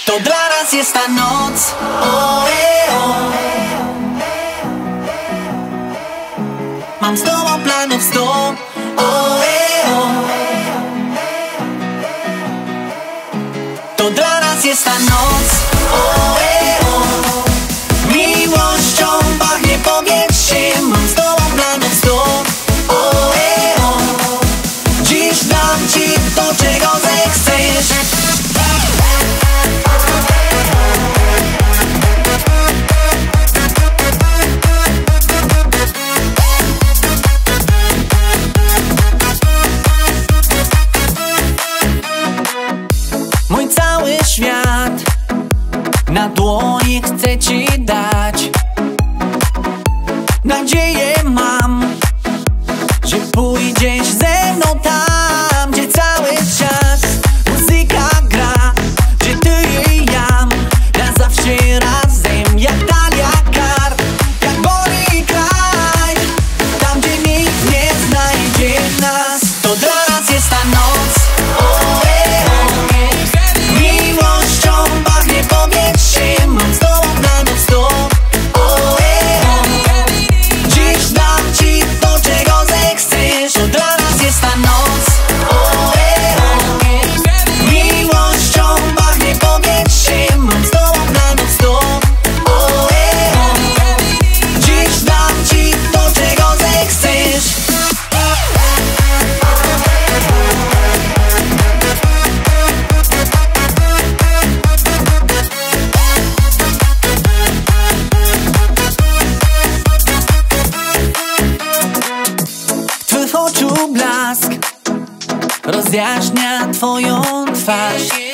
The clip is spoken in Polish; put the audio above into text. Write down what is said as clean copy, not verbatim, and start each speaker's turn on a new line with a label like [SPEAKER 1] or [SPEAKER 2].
[SPEAKER 1] To dla nas jest ta noc. O. Mam z tobą planów 100. O. To dla nas jest ta noc. O. Miłością pachnie powietrze. Mam z tobą planów 100. O. Dziś dam ci to, czego zechcesz. Mój cały świat na dłoni chcę ci dać. Nadzieję mam, że pójdziesz ze mną tam, gdzie cały czas muzyka gra, gdzie ty i ja na zawsze razem, jak talia kart, jak Bonnie kraj, tam gdzie nikt nie znajdzie nas. To dla nas jest ta noc. Miłością pachnie powietrze. Mam z tobą planów 100. Dziś dam ci to, czego zechcesz. To dla nas jest ta noc. Miłością pachnie powietrze. Mam z tobą planów 100. Dziś dam ci to, czego zechcesz. W twych oczu blask rozjaśnia twoją twarz.